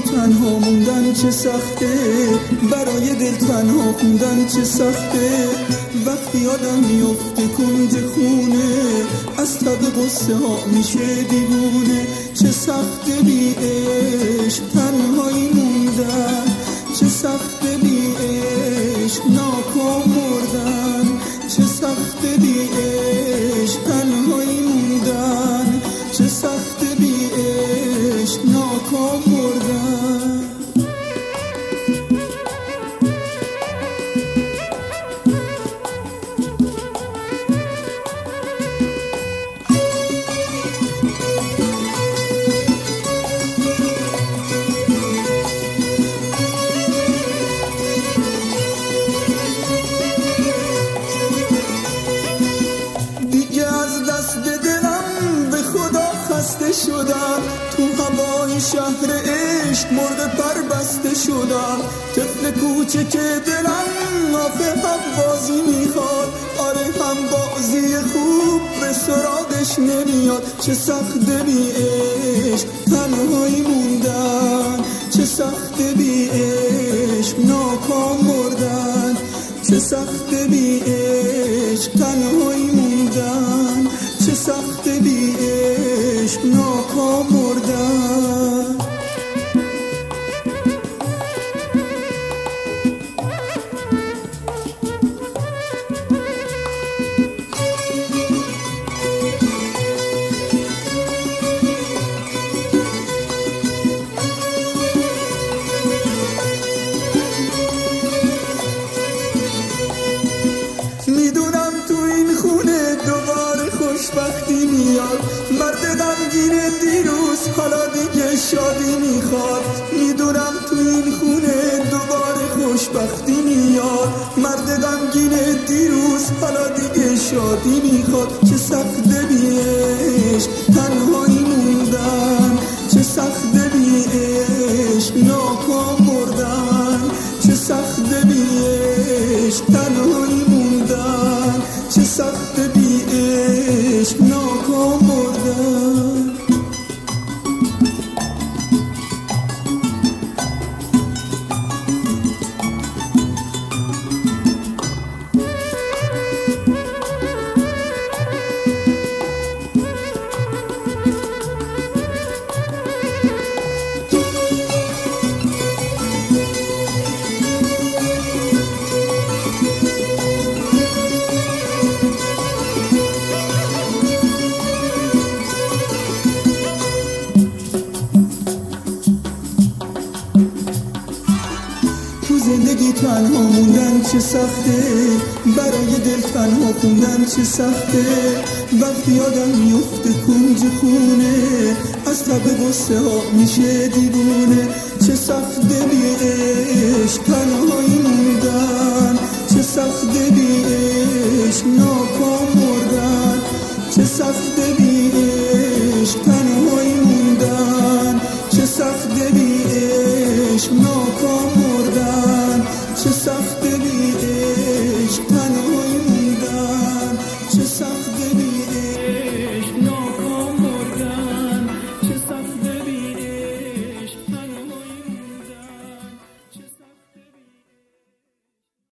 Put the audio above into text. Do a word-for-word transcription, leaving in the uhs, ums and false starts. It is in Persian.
تنها موندن چه سخته، برای دل تنها خوندن چه سخته. وقتی آدم میفته کنج خونه، از تب قصه ها میشه دیوونه. چه سخته بی عشق تنهایی موندن، چه سخته بی عشق ناکام مردن. چه سخته بی عشق تنهایی موندن، چه سخته بی عشق ناکام مردن. شدم تو هوای شهر عشق، مرغ پر بسته شدم. طفل کوچک دلم آخه هم بازی میخواد، آره هم بازی خوب به سراغش نمیاد. چه سخته بی عشق تنهایی موندن، چه سخته بی عشق ناکام مردن. چه سخته بی عشق تنهایی موندن، چه سخته بی عشق ناکام مردن. میدونم تو این خونه دوباره خوشبختی میاد، مرد غمگین دیروز حالا دیگه شادی میخواد. میدونم تو این خونه دوباره خوشبختی میاد، مرد غمگین دیروز حالا دیگه شادی میخواد. چه سخته بی عشق تنهایی موندن، چه سخته بی عشق ناکام مردن. چه سخته بی عشق تنهایی موندن، چه سخته بی عشق ناکام مردن. زندگی تنها موندن چه سخته، برای دل تنها خوندن چه سخته. وقتی آدم میفته کنج خونه، از تب غصه ها میشه دیوونه. چه سخته بی عشق تنهایی موندن، چه سخته بی عشق ناکام مردن. چه سخته